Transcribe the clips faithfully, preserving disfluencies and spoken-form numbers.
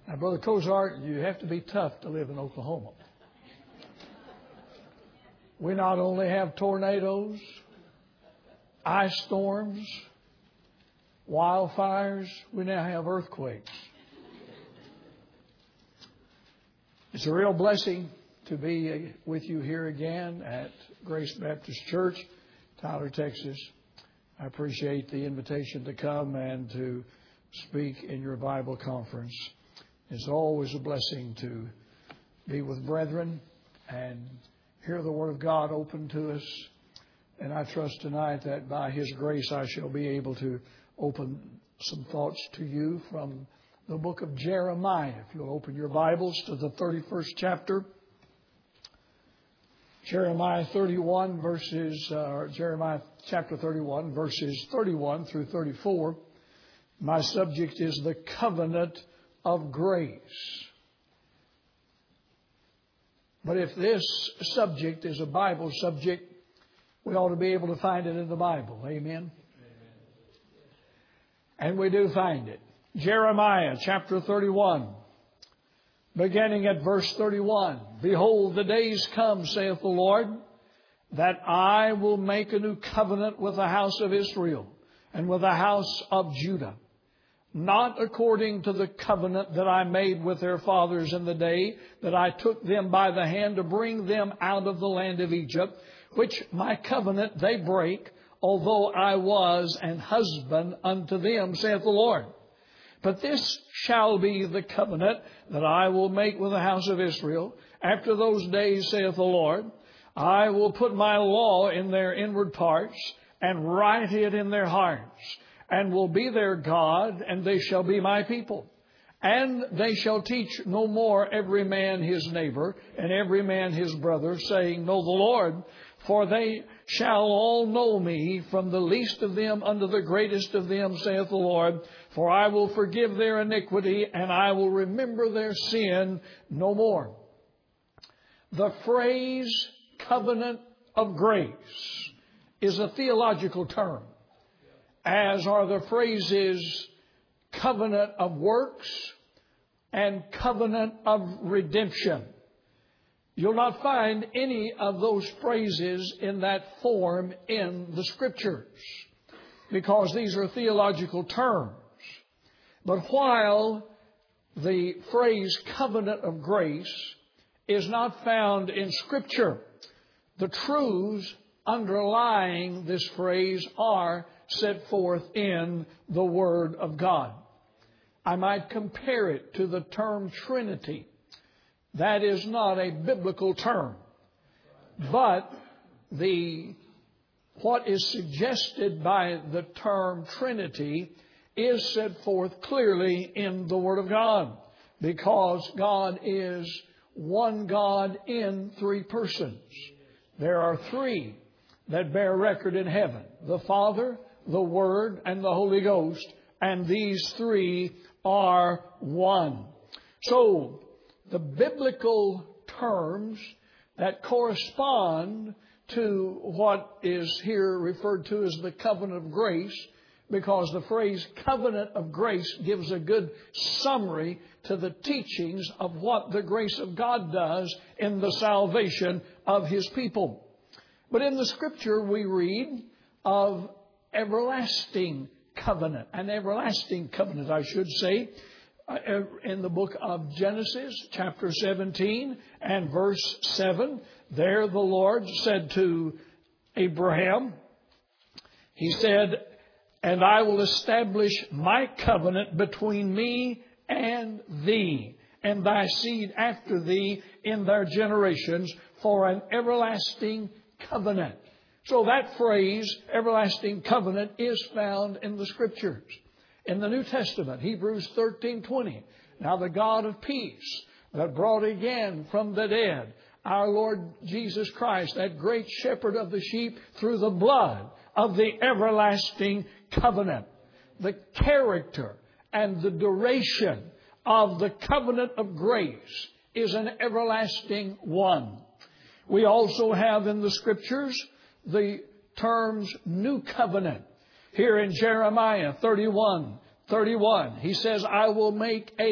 Now, Brother Cozart, you have to be tough to live in Oklahoma. We not only have tornadoes, ice storms, wildfires, we now have earthquakes. It's a real blessing to be with you here again at Grace Baptist Church, Tyler, Texas. I appreciate the invitation to come and to speak in your Bible conference. It's always a blessing to be with brethren and hear the Word of God open to us. And I trust tonight that by His grace I shall be able to open some thoughts to you from the book of Jeremiah. If you'll open your Bibles to the thirty-first chapter. Jeremiah thirty-one verses, uh, Jeremiah chapter thirty-one verses thirty-one through thirty-four. My subject is the covenant of grace. But if this subject is a Bible subject, we ought to be able to find it in the Bible. Amen? Amen. And we do find it. Jeremiah chapter thirty-one, beginning at verse thirty-one. Behold, the days come, saith the Lord, that I will make a new covenant with the house of Israel and with the house of Judah, not according to the covenant that I made with their fathers in the day that I took them by the hand to bring them out of the land of Egypt, which my covenant they break, although I was an husband unto them, saith the Lord. But this shall be the covenant that I will make with the house of Israel. After those days, saith the Lord, I will put my law in their inward parts and write it in their hearts, and will be their God, and they shall be my people. And they shall teach no more every man his neighbor and every man his brother, saying, Know the Lord, for they shall all know me, from the least of them unto the greatest of them, saith the Lord. For I will forgive their iniquity, and I will remember their sin no more. The phrase covenant of grace is a theological term, as are the phrases covenant of works and covenant of redemption. You'll not find any of those phrases in that form in the Scriptures, because these are theological terms. But while the phrase covenant of grace is not found in Scripture, the truths underlying this phrase are set forth in the Word of God. I might compare it to the term Trinity. That is not a biblical term, but the what is suggested by the term Trinity is set forth clearly in the Word of God, because God is one God in three persons. There are three that bear record in heaven: the Father, the Word, and the Holy Ghost, and these three are one. So, the biblical terms that correspond to what is here referred to as the covenant of grace, because the phrase covenant of grace gives a good summary to the teachings of what the grace of God does in the salvation of His people. But in the Scripture we read of everlasting covenant, an everlasting covenant, I should say, in the book of Genesis, chapter seventeen and verse seven. There the Lord said to Abraham, He said, And I will establish my covenant between me and thee, and thy seed after thee in their generations, for an everlasting covenant. So that phrase, everlasting covenant, is found in the Scriptures. In the New Testament, Hebrews thirteen twenty. Now the God of peace that brought again from the dead our Lord Jesus Christ, that great shepherd of the sheep, through the blood of the everlasting covenant. The character and the duration of the covenant of grace is an everlasting one. We also have in the Scriptures the terms new covenant. Here in Jeremiah thirty-one thirty-one, he says, I will make a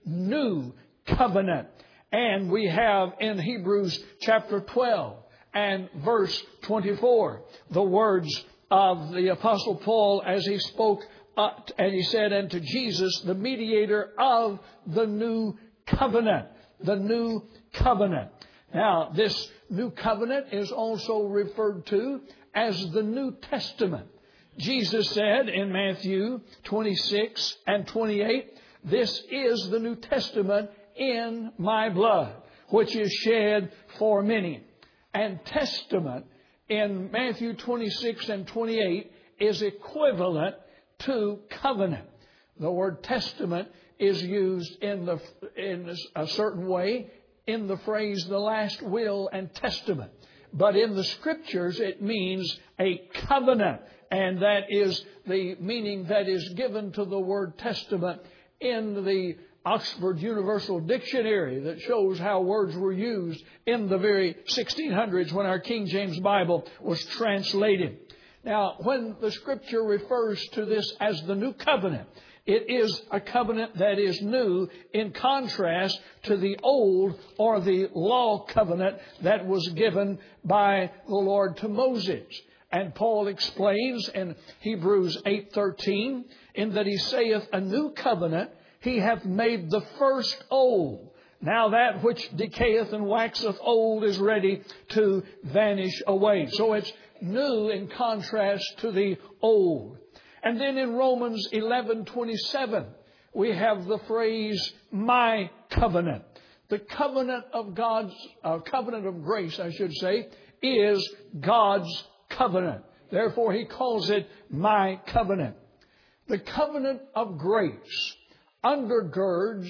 new covenant. And we have in Hebrews chapter twelve and verse twenty-four the words of the Apostle Paul as he spoke, uh, and he said, "And to Jesus, the mediator of the new covenant." The new covenant. Now, this new covenant is also referred to as the New Testament. Jesus said in Matthew twenty-six and twenty-eight, "This is the New Testament in my blood, which is shed for many." And testament in Matthew twenty-six and twenty-eight is equivalent to covenant. The word testament is used in the in a certain way in the phrase "the last will and testament." But in the Scriptures, it means a covenant. And that is the meaning that is given to the word testament in the Oxford Universal Dictionary that shows how words were used in the very sixteen hundreds when our King James Bible was translated. Now, when the Scripture refers to this as the new covenant, it is a covenant that is new in contrast to the old or the law covenant that was given by the Lord to Moses. And Paul explains in Hebrews eight thirteen, in that he saith, "A new covenant he hath made the first old. Now that which decayeth and waxeth old is ready to vanish away." So it's new in contrast to the old. And then in Romans eleven twenty-seven, we have the phrase, "my covenant." The covenant of God's, uh, covenant of grace, I should say, is God's covenant. Therefore, he calls it my covenant. The covenant of grace undergirds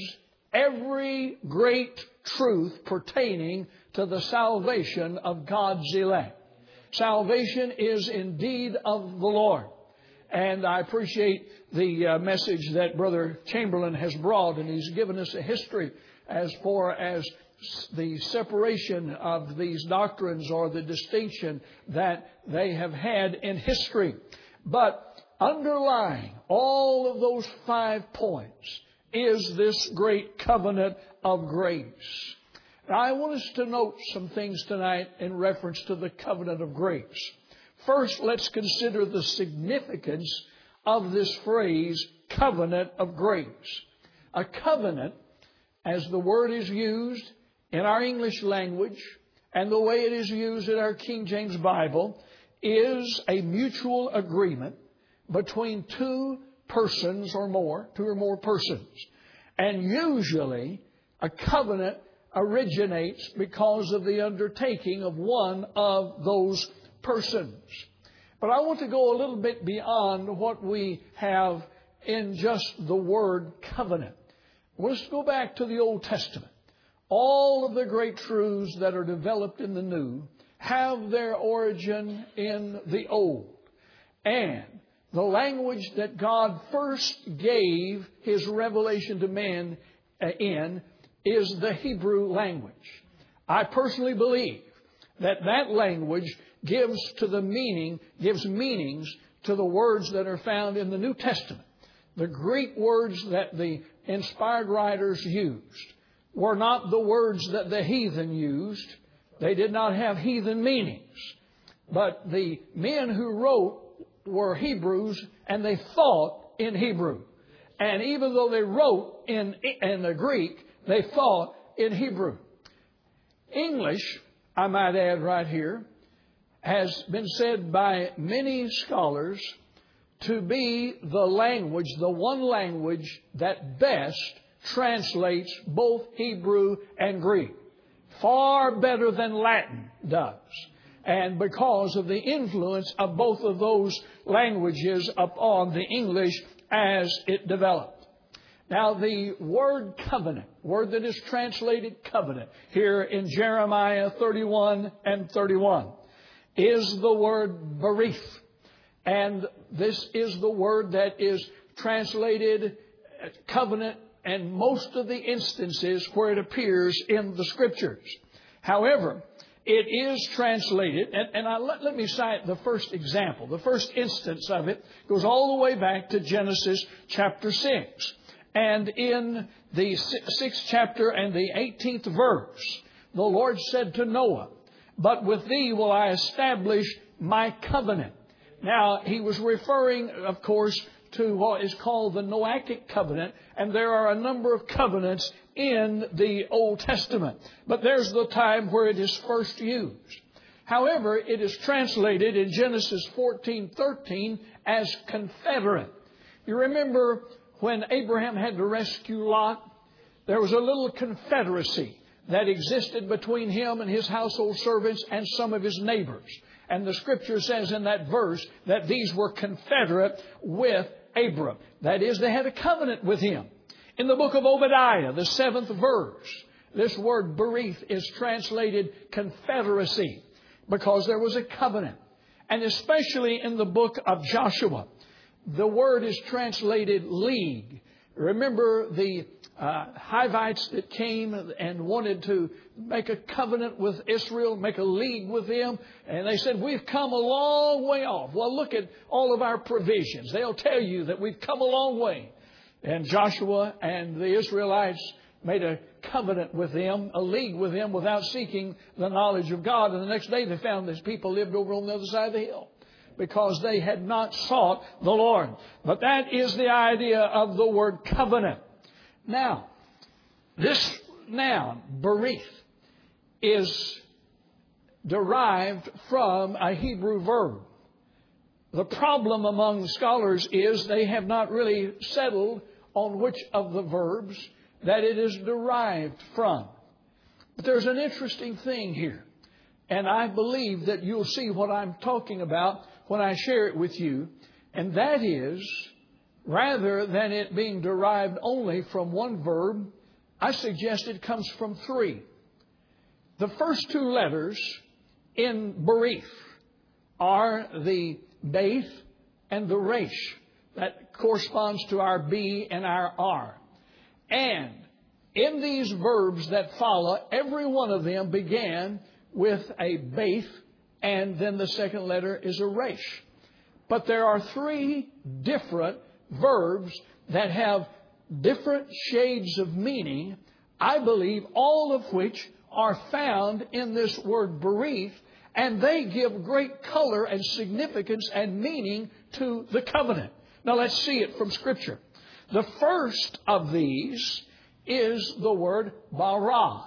every great truth pertaining to the salvation of God's elect. Salvation is indeed of the Lord. And I appreciate the uh, message that Brother Chamberlain has brought, and he's given us a history as far as the separation of these doctrines or the distinction that they have had in history. But underlying all of those five points is this great covenant of grace. Now, I want us to note some things tonight in reference to the covenant of grace. First, let's consider the significance of this phrase, covenant of grace. A covenant, as the word is used in our English language and the way it is used in our King James Bible, is a mutual agreement between two persons or more, two or more persons. And usually, a covenant originates because of the undertaking of one of those persons. But I want to go a little bit beyond what we have in just the word covenant. Let's go back to the Old Testament. All of the great truths that are developed in the New have their origin in the Old. And the language that God first gave His revelation to men in is the Hebrew language. I personally believe that that language gives to the meaning, gives meanings to the words that are found in the New Testament. The Greek words that the inspired writers used were not the words that the heathen used. They did not have heathen meanings. But the men who wrote were Hebrews, and they thought in Hebrew. And even though they wrote in, in the Greek, they thought in Hebrew. English, I might add right here, has been said by many scholars to be the language, the one language that best translates both Hebrew and Greek. Far better than Latin does. And because of the influence of both of those languages upon the English as it developed. Now, the word covenant, word that is translated covenant, here in Jeremiah thirty-one and thirty-one, is the word berith. And this is the word that is translated covenant in most of the instances where it appears in the Scriptures. However, it is translated, and, and I, let, let me cite the first example. The first instance of it goes all the way back to Genesis chapter six. And in the sixth chapter and the eighteenth verse, the Lord said to Noah, "But with thee will I establish my covenant." Now, he was referring, of course, to what is called the Noachic covenant. And there are a number of covenants in the Old Testament. But there's the time where it is first used. However, it is translated in Genesis fourteen thirteen as confederate. You remember when Abraham had to rescue Lot, there was a little confederacy that existed between him and his household servants and some of his neighbors. And the Scripture says in that verse that these were confederate with Abram. That is, they had a covenant with him. In the book of Obadiah, the seventh verse, this word berith is translated confederacy because there was a covenant. And especially in the book of Joshua, the word is translated league. Remember the uh, Hivites that came and wanted to make a covenant with Israel, make a league with them. And they said, "We've come a long way off. Well, look at all of our provisions. They'll tell you that we've come a long way." And Joshua and the Israelites made a covenant with them, a league with them, without seeking the knowledge of God. And the next day they found these people lived over on the other side of the hill, because they had not sought the Lord. But that is the idea of the word covenant. Now, this noun, berith, is derived from a Hebrew verb. The problem among scholars is they have not really settled on which of the verbs that it is derived from. But there's an interesting thing here. And I believe that you'll see what I'm talking about when I share it with you. And that is, rather than it being derived only from one verb, I suggest it comes from three. The first two letters in berith are the Beth and the Resh. That corresponds to our B and our R. And in these verbs that follow, every one of them began with a Beth, and then the second letter is a Resh. But there are three different verbs that have different shades of meaning, I believe, all of which are found in this word berith, and they give great color and significance and meaning to the covenant. Now let's see it from Scripture. The first of these is the word bara.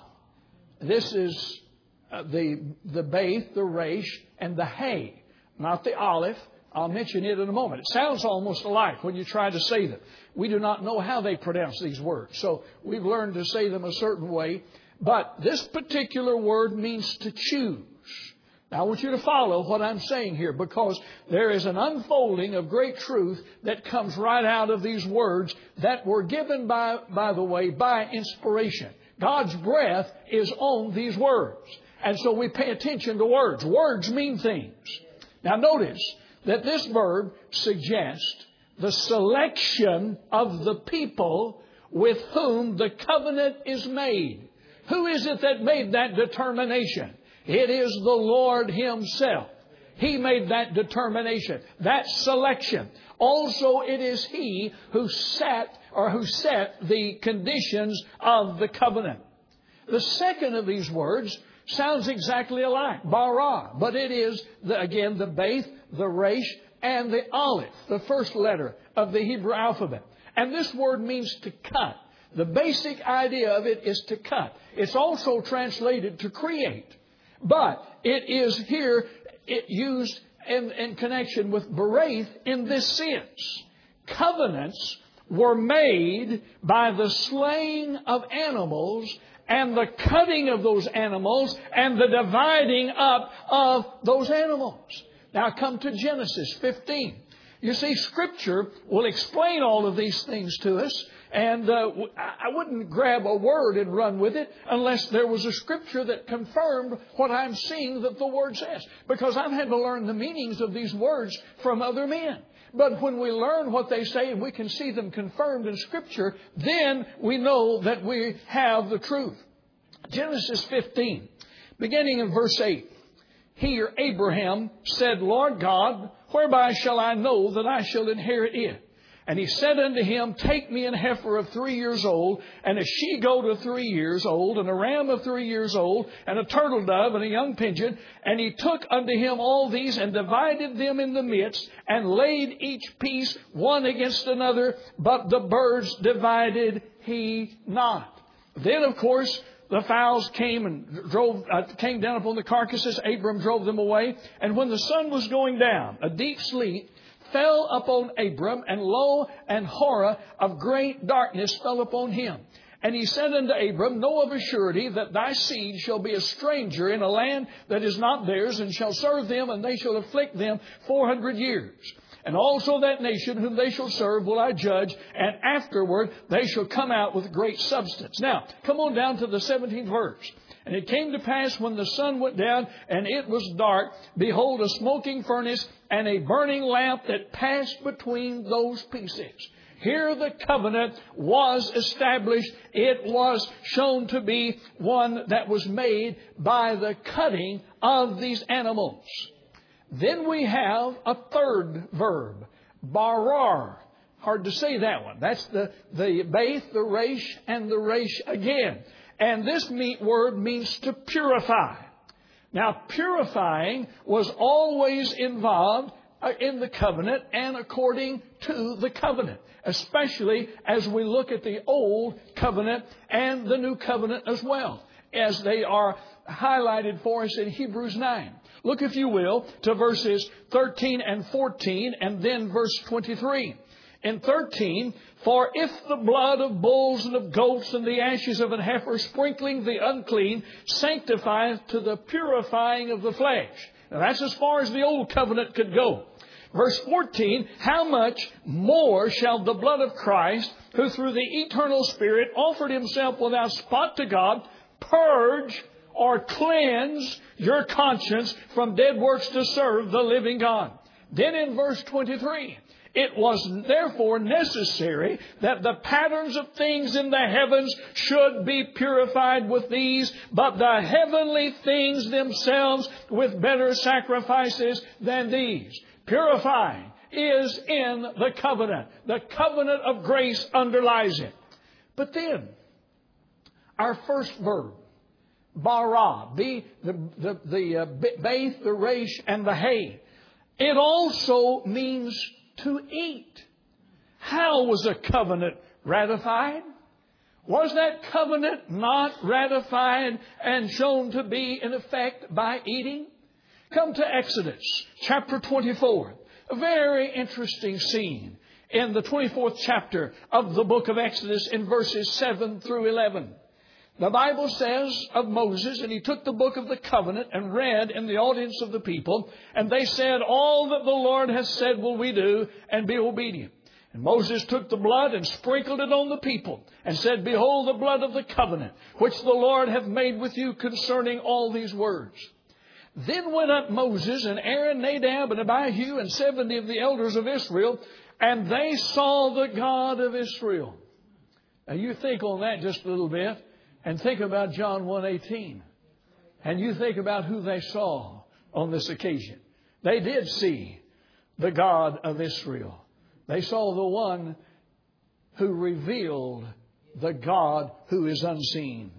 This is uh, the the Beth, the Resh, and the Hay, not the Aleph. I'll mention it in a moment. It sounds almost alike when you try to say them. We do not know how they pronounce these words, so we've learned to say them a certain way. But this particular word means to choose. Now, I want you to follow what I'm saying here, because there is an unfolding of great truth that comes right out of these words that were given, by, by the way, by inspiration. God's breath is on these words. And so we pay attention to words. Words mean things. Now, notice that this verb suggests the selection of the people with whom the covenant is made. Who is it that made that determination? It is the Lord Himself. He made that determination, that selection. Also, it is He who set or who set the conditions of the covenant. The second of these words sounds exactly alike, bara, but it is, the, again, the Beth, the Resh, and the Aleph, the first letter of the Hebrew alphabet. And this word means to cut. The basic idea of it is to cut. It's also translated to create. But it is here it used in, in connection with berith in this sense. Covenants were made by the slaying of animals and the cutting of those animals and the dividing up of those animals. Now come to Genesis fifteen. You see, Scripture will explain all of these things to us. And uh, I wouldn't grab a word and run with it unless there was a Scripture that confirmed what I'm seeing that the Word says. Because I've had to learn the meanings of these words from other men. But when we learn what they say and we can see them confirmed in Scripture, then we know that we have the truth. Genesis fifteen, beginning in verse eight. Here Abraham said, Lord God, whereby shall I know that I shall inherit it? And he said unto him, Take me an heifer of three years old, and a she-goat of three years old, and a ram of three years old, and a turtle dove, and a young pigeon. And he took unto him all these, and divided them in the midst, and laid each piece one against another, but the birds divided he not. Then, of course, the fowls came and drove, uh, came down upon the carcasses. Abram drove them away. And when the sun was going down, a deep sleep fell upon Abram, and lo, an horror of great darkness fell upon him. And he said unto Abram, Know of a surety that thy seed shall be a stranger in a land that is not theirs, and shall serve them, and they shall afflict them four hundred years. And also that nation whom they shall serve will I judge, and afterward they shall come out with great substance. Now, come on down to the seventeenth verse. And it came to pass when the sun went down and it was dark, behold, a smoking furnace and a burning lamp that passed between those pieces. Here the covenant was established. It was shown to be one that was made by the cutting of these animals. Then we have a third verb, barar. Hard to say that one. That's the, the Beth, the Resh, and the Resh again. And this meat word means to purify. Now, purifying was always involved in the covenant and according to the covenant, especially as we look at the old covenant and the new covenant as well, as they are highlighted for us in Hebrews nine. Look, if you will, to verses thirteen and fourteen, and then verse twenty-three. In thirteen, For if the blood of bulls and of goats and the ashes of an heifer sprinkling the unclean sanctifieth to the purifying of the flesh. Now that's as far as the old covenant could go. Verse fourteen, How much more shall the blood of Christ, who through the eternal Spirit offered himself without spot to God, purge or cleanse your conscience from dead works to serve the living God. Then in verse twenty-three, It was therefore necessary that the patterns of things in the heavens should be purified with these, but the heavenly things themselves with better sacrifices than these. Purifying is in the covenant. The covenant of grace underlies it. But then, our first verb, bara, the, the, the, the uh, Beth, the Resh, and the Hay, it also means to eat. How was a covenant ratified? Was that covenant not ratified and shown to be in effect by eating? Come to Exodus chapter twenty-four. A very interesting scene in the twenty-fourth chapter of the book of Exodus in verses seven through eleven. The Bible says of Moses, and he took the book of the covenant and read in the audience of the people, and they said, All that the Lord has said will we do, and be obedient. And Moses took the blood and sprinkled it on the people, and said, Behold the blood of the covenant, which the Lord hath made with you concerning all these words. Then went up Moses and Aaron, Nadab and Abihu, and seventy of the elders of Israel, and they saw the God of Israel. Now you think on that just a little bit. And think about John one eighteen. And you think about who they saw on this occasion. They did see the God of Israel. They saw the one who revealed the God who is unseen.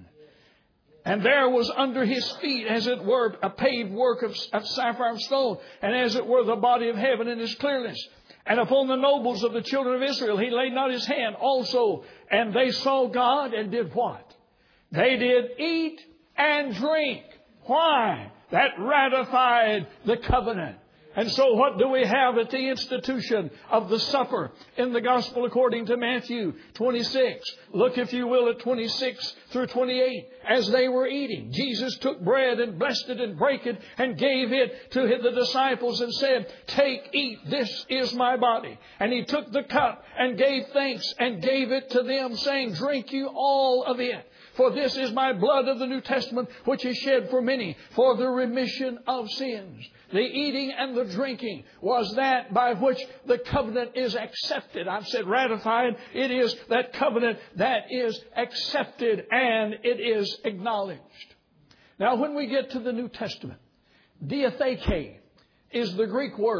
And there was under his feet, as it were, a paved work of, of sapphire stone, and as it were the body of heaven in his clearness. And upon the nobles of the children of Israel he laid not his hand also. And they saw God and did what? They did eat and drink. Why? That ratified the covenant. And so what do we have at the institution of the supper in the gospel according to Matthew twenty-six? Look, if you will, at twenty-six through twenty-eight. As they were eating, Jesus took bread and blessed it and brake it and gave it to the disciples and said, Take, eat, this is my body. And he took the cup and gave thanks and gave it to them, saying, Drink you all of it. For this is my blood of the New Testament, which is shed for many for the remission of sins. The eating and the drinking was that by which the covenant is accepted. I've said ratified. It is that covenant that is accepted and it is acknowledged. Now, when we get to the New Testament, diatheke is the Greek word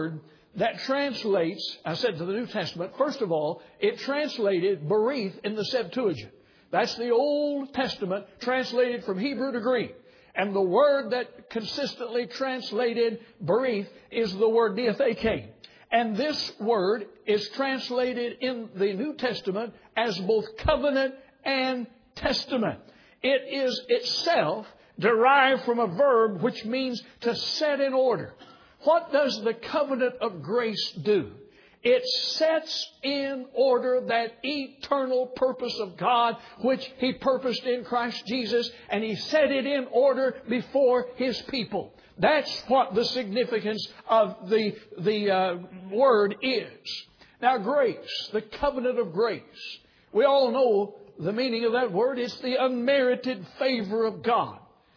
that translates, I said to the New Testament, first of all, it translated berith in the Septuagint. That's the Old Testament translated from Hebrew to Greek. And the word that consistently translated berith is the word diatheke. And this word is translated in the New Testament as both covenant and testament. It is itself derived from a verb which means to set in order. What does the covenant of grace do? It sets in order that eternal purpose of God which He purposed in Christ Jesus, and He set it in order before His people. That's what the significance of the, the uh, word is. Now, grace, the covenant of grace. We all know the meaning of that word. It's the unmerited favor of God.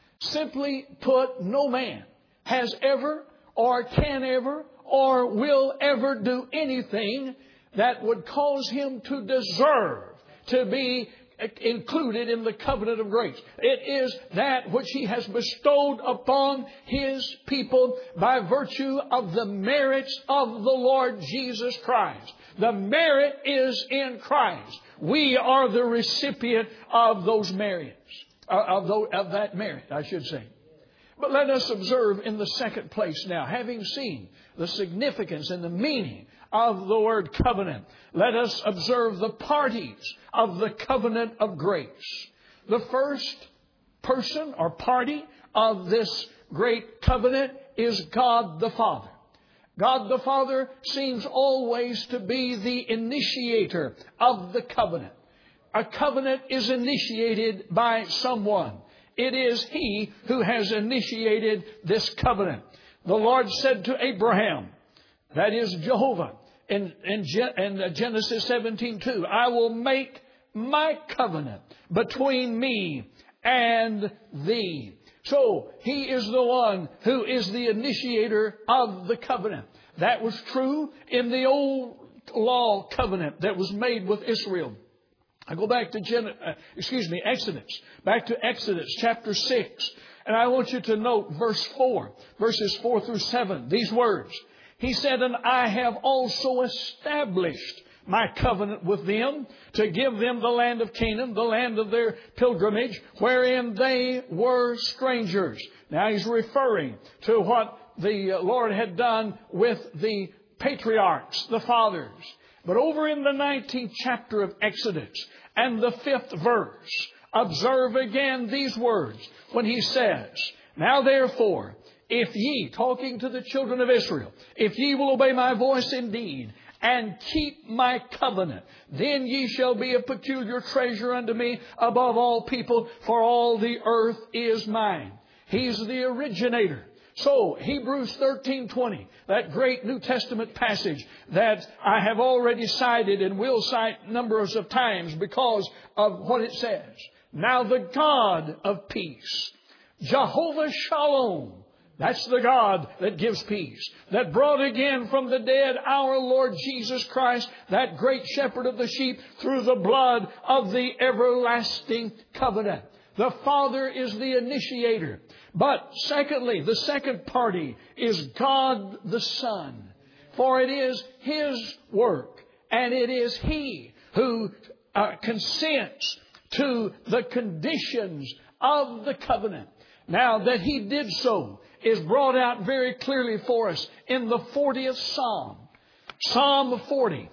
Simply put, no man has ever or can ever or will ever do anything that would cause him to deserve to be included in the covenant of grace. It is that which He has bestowed upon His people by virtue of the merits of the Lord Jesus Christ. The merit is in Christ. We are the recipient of those merits, of, those, of that merit, I should say. But let us observe in the second place now, having seen the significance and the meaning of the word covenant, let us observe the parties of the covenant of grace. The first person or party of this great covenant is God the Father. God the Father seems always to be the initiator of the covenant. A covenant is initiated by someone. It is He who has initiated this covenant. The Lord said to Abraham, that is Jehovah, in, in, in Genesis seventeen two, I will make my covenant between me and thee. So He is the one who is the initiator of the covenant. That was true in the old law covenant that was made with Israel. I go back to Gen- uh, excuse me, Exodus, back to Exodus chapter six. And I want you to note verse four, verses four through seven, these words. He said, and I have also established my covenant with them to give them the land of Canaan, the land of their pilgrimage, wherein they were strangers. Now He's referring to what the Lord had done with the patriarchs, the fathers. But over in the nineteenth chapter of Exodus and the fifth verse, observe again these words when He says, now therefore, if ye, talking to the children of Israel, if ye will obey my voice indeed, and keep my covenant, then ye shall be a peculiar treasure unto me above all people, for all the earth is mine. He's the originator. So, Hebrews thirteen twenty, that great New Testament passage that I have already cited and will cite numbers of times because of what it says. Now the God of peace, Jehovah Shalom, that's the God that gives peace, that brought again from the dead our Lord Jesus Christ, that great shepherd of the sheep, through the blood of the everlasting covenant. The Father is the initiator. But secondly, the second party is God the Son. For it is His work, and it is He who uh, consents to the conditions of the covenant. Now, that He did so is brought out very clearly for us in the fortieth Psalm. Psalm forty.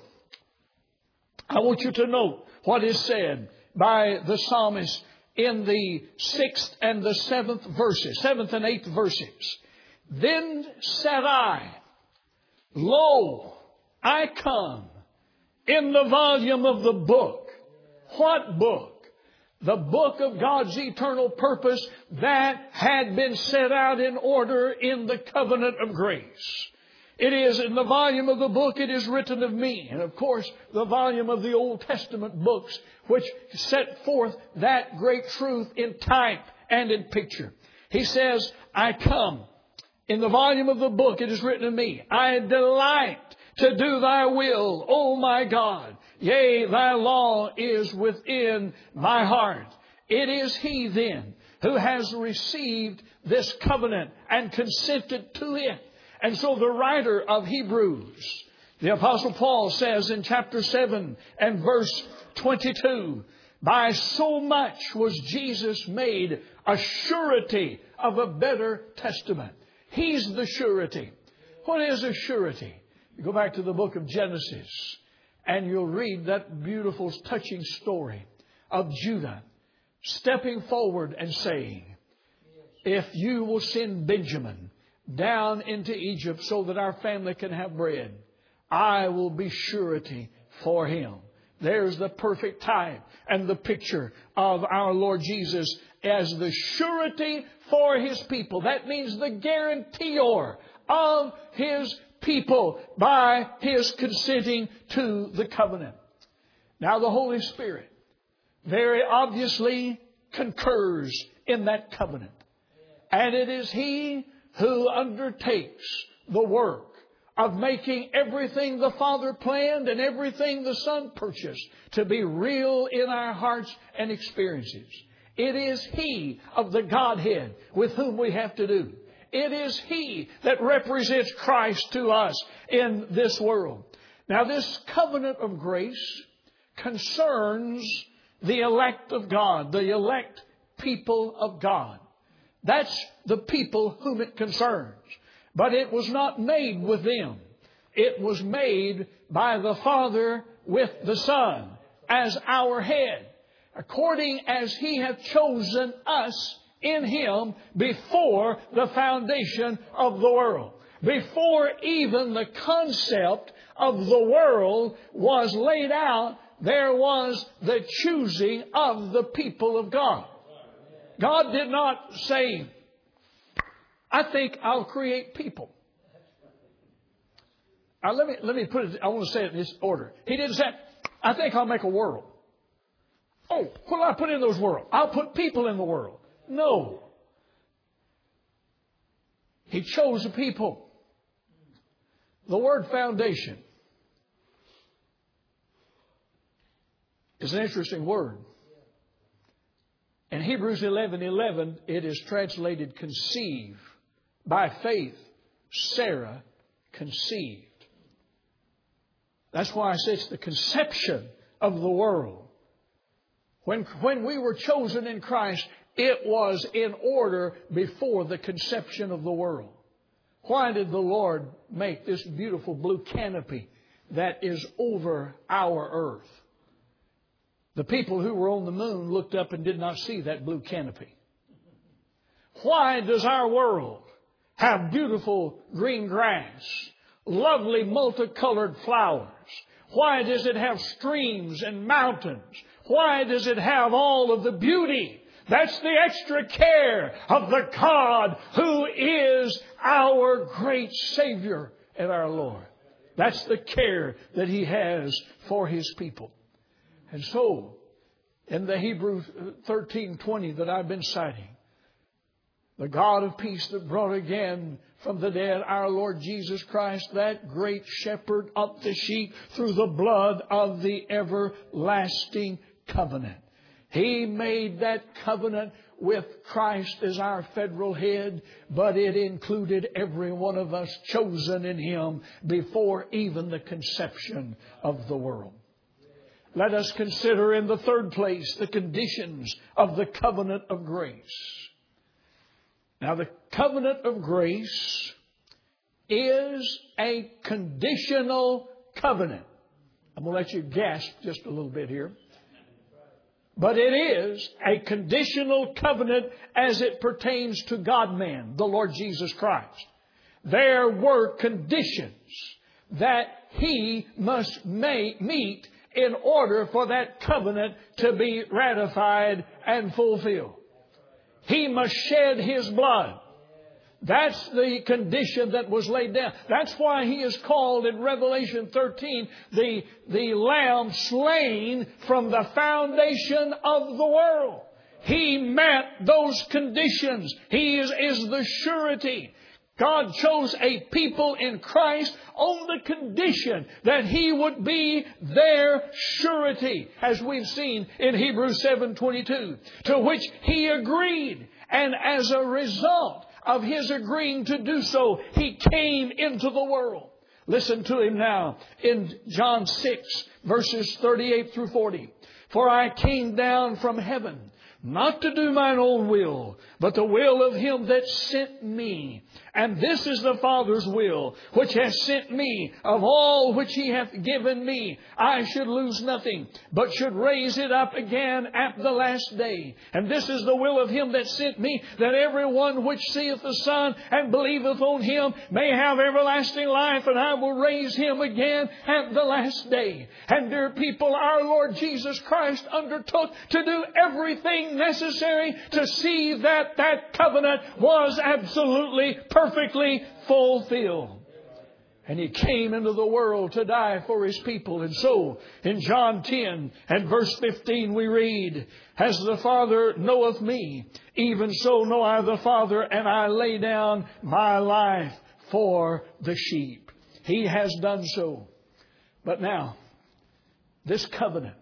I want you to note what is said by the psalmist in the sixth and the seventh verses, seventh and eighth verses. Then said I, lo, I come in the volume of the book. What book? The book of God's eternal purpose that had been set out in order in the covenant of grace. It is in the volume of the book, it is written of me. And of course, the volume of the Old Testament books, which set forth that great truth in type and in picture. He says, I come. In the volume of the book, it is written of me. I delight to do thy will, O my God. Yea, thy law is within my heart. It is He then who has received this covenant and consented to it. And so the writer of Hebrews, the Apostle Paul, says in chapter seven and verse twenty-two, by so much was Jesus made a surety of a better testament. He's the surety. What is a surety? You go back to the book of Genesis and you'll read that beautiful, touching story of Judah stepping forward and saying, if you will send Benjamin down into Egypt so that our family can have bread, I will be surety for him. There's the perfect type and the picture of our Lord Jesus as the surety for His people. That means the guarantor of His people by His consenting to the covenant. Now the Holy Spirit very obviously concurs in that covenant. And it is He who undertakes the work of making everything the Father planned and everything the Son purchased to be real in our hearts and experiences. It is He of the Godhead with whom we have to do. It is He that represents Christ to us in this world. Now, this covenant of grace concerns the elect of God, the elect people of God. That's the people whom it concerns. But it was not made with them. It was made by the Father with the Son as our head, according as He hath chosen us in Him before the foundation of the world. Before even the concept of the world was laid out, there was the choosing of the people of God. God did not say, I think I'll create people. Now, let me, let me put it, I want to say it in this order. He didn't say, I think I'll make a world. Oh, what do I put in those worlds? I'll put people in the world. No. He chose a people. The word foundation is an interesting word. In Hebrews eleven eleven, it is translated conceive. By faith, Sarah conceived. That's why I say it's the conception of the world. When, when we were chosen in Christ, it was in order before the conception of the world. Why did the Lord make this beautiful blue canopy that is over our earth? The people who were on the moon looked up and did not see that blue canopy. Why does our world have beautiful green grass, lovely multicolored flowers? Why does it have streams and mountains? Why does it have all of the beauty? That's the extra care of the God who is our great Savior and our Lord. That's the care that He has for His people. And so, in the Hebrews thirteen twenty that I've been citing, the God of peace that brought again from the dead our Lord Jesus Christ, that great shepherd of the sheep, through the blood of the everlasting covenant. He made that covenant with Christ as our federal head, but it included every one of us chosen in Him before even the conception of the world. Let us consider in the third place the conditions of the covenant of grace. Now, the covenant of grace is a conditional covenant. I'm going to let you gasp just a little bit here. But it is a conditional covenant as it pertains to God-man, the Lord Jesus Christ. There were conditions that He must make, meet in order for that covenant to be ratified and fulfilled. He must shed His blood. That's the condition that was laid down. That's why He is called in Revelation thirteen the, the Lamb slain from the foundation of the world. He met those conditions. He is, is the surety. God chose a people in Christ on the condition that He would be their surety, as we've seen in Hebrews seven twenty-two, to which He agreed. And as a result of His agreeing to do so, He came into the world. Listen to Him now in John six, verses thirty-eight through forty. For I came down from heaven, not to do mine own will, but the will of Him that sent me. And this is the Father's will, which has sent me. Of all which He hath given me, I should lose nothing, but should raise it up again at the last day. And this is the will of Him that sent me, that every one which seeth the Son and believeth on Him may have everlasting life, and I will raise him again at the last day. And dear people, our Lord Jesus Christ undertook to do everything necessary to see that that covenant was absolutely perfectly fulfilled. And He came into the world to die for His people. And so in John ten and verse fifteen we read, As the Father knoweth me, even so know I the Father, and I lay down my life for the sheep. He has done so. But now, this covenant,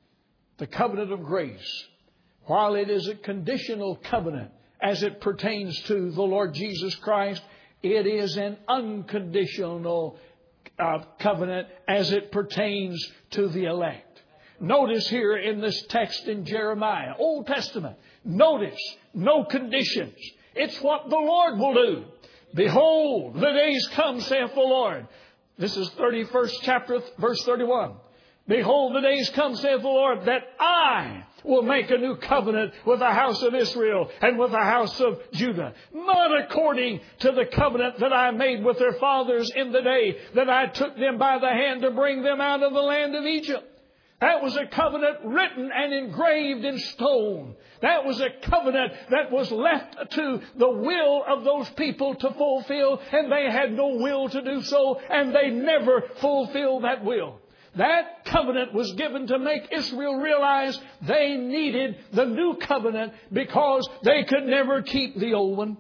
the covenant of grace, while it is a conditional covenant as it pertains to the Lord Jesus Christ, it is an unconditional uh, covenant as it pertains to the elect. Notice here in this text in Jeremiah, Old Testament, notice no conditions. It's what the Lord will do. Behold, the days come, saith the Lord. This is thirty-first chapter, verse thirty-one. Behold, the days come, saith the Lord, that I will make a new covenant with the house of Israel and with the house of Judah. Not according to the covenant that I made with their fathers in the day that I took them by the hand to bring them out of the land of Egypt. That was a covenant written and engraved in stone. That was a covenant that was left to the will of those people to fulfill, and they had no will to do so, and they never fulfilled that will. That covenant was given to make Israel realize they needed the new covenant because they could never keep the old one.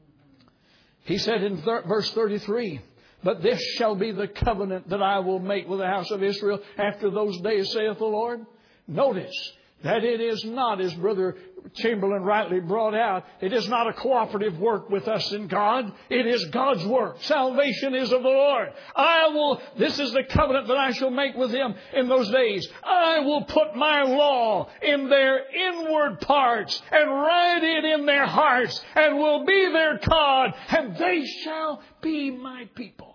He said in th- verse thirty-three, But this shall be the covenant that I will make with the house of Israel after those days, saith the Lord. Notice that it is not, as Brother Chamberlain rightly brought out, it is not a cooperative work with us and God. It is God's work. Salvation is of the Lord. I will, this is the covenant that I shall make with them in those days. I will put my law in their inward parts and write it in their hearts and will be their God, and they shall be my people.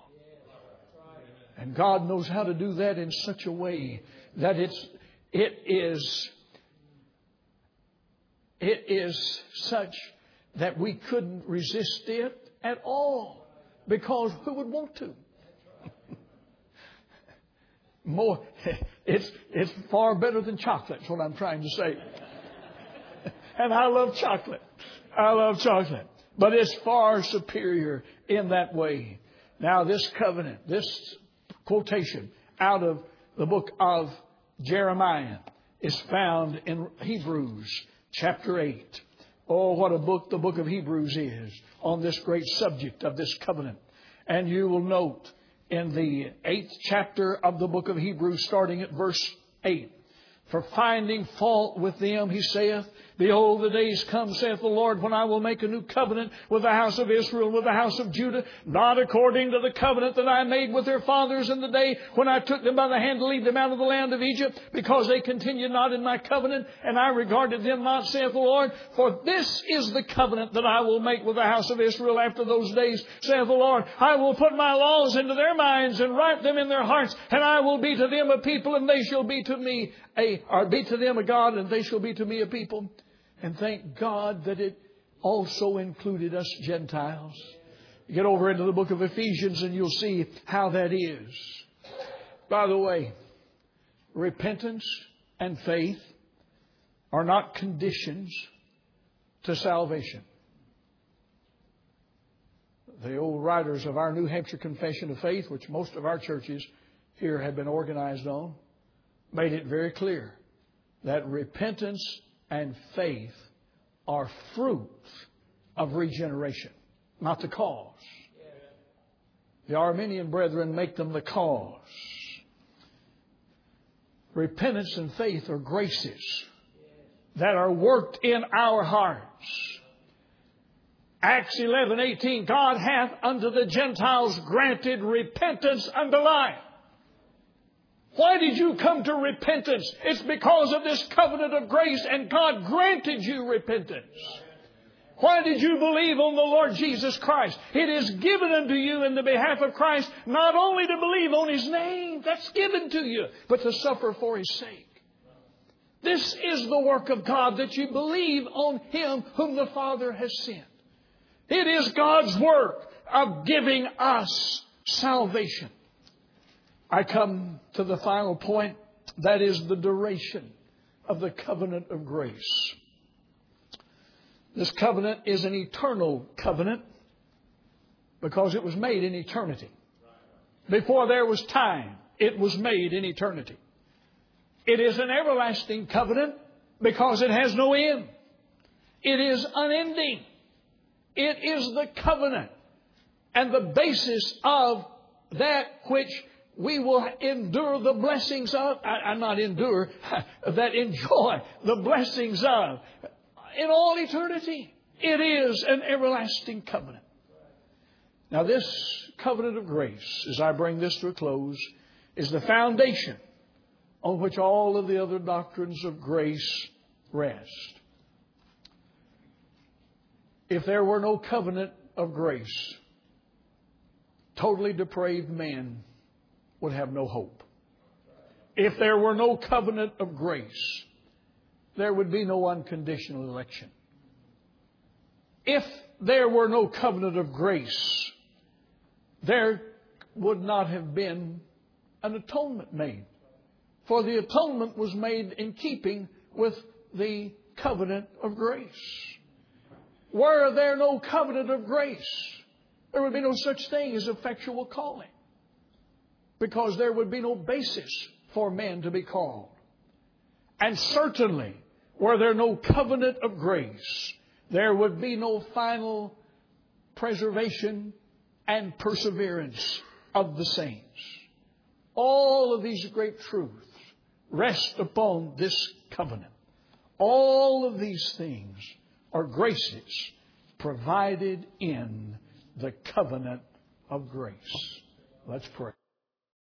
And God knows how to do that in such a way that it's, it is It is such that we couldn't resist it at all, because who would want to? More, it's it's far better than chocolate. That's what I'm trying to say. And I love chocolate. I love chocolate, but it's far superior in that way. Now, this covenant, this quotation out of the book of Jeremiah is found in Hebrews chapter eight. Oh, what a book the book of Hebrews is on this great subject of this covenant. And you will note in the eighth chapter of the book of Hebrews, starting at verse eight. For finding fault with them, he saith, Behold, the days come, saith the Lord, when I will make a new covenant with the house of Israel, with the house of Judah, not according to the covenant that I made with their fathers in the day when I took them by the hand to lead them out of the land of Egypt, because they continued not in my covenant, and I regarded them not, saith the Lord. For this is the covenant that I will make with the house of Israel after those days, saith the Lord. I will put my laws into their minds and write them in their hearts, and I will be to them a people, and they shall be to me a, or be to them a God, and they shall be to me a people. And thank God that it also included us Gentiles. You get over into the book of Ephesians and you'll see how that is. By the way, repentance and faith are not conditions to salvation. The old writers of our New Hampshire Confession of Faith, which most of our churches here have been organized on, made it very clear that repentance and faith are fruits of regeneration, not the cause. The Arminian brethren make them the cause. Repentance and faith are graces that are worked in our hearts. Acts eleven eighteen, God hath unto the Gentiles granted repentance unto life. Why did you come to repentance? It's because of this covenant of grace, and God granted you repentance. Why did you believe on the Lord Jesus Christ? It is given unto you in the behalf of Christ, not only to believe on His name, that's given to you, but to suffer for His sake. This is the work of God, that you believe on Him whom the Father has sent. It is God's work of giving us salvation. I come to the final point, that is the duration of the covenant of grace. This covenant is an eternal covenant because it was made in eternity. Before there was time, it was made in eternity. It is an everlasting covenant because it has no end. It is unending. It is the covenant and the basis of that which we will endure the blessings of, I, I not endure, that enjoy the blessings of in all eternity. It is an everlasting covenant. Now this covenant of grace, as I bring this to a close, is the foundation on which all of the other doctrines of grace rest. If there were no covenant of grace, totally depraved man would have no hope. If there were no covenant of grace, there would be no unconditional election. If there were no covenant of grace, there would not have been an atonement made. For the atonement was made in keeping with the covenant of grace. Were there no covenant of grace, there would be no such thing as effectual calling. Because there would be no basis for men to be called. And certainly, were there no covenant of grace, there would be no final preservation and perseverance of the saints. All of these great truths rest upon this covenant. All of these things are graces provided in the covenant of grace. Let's pray.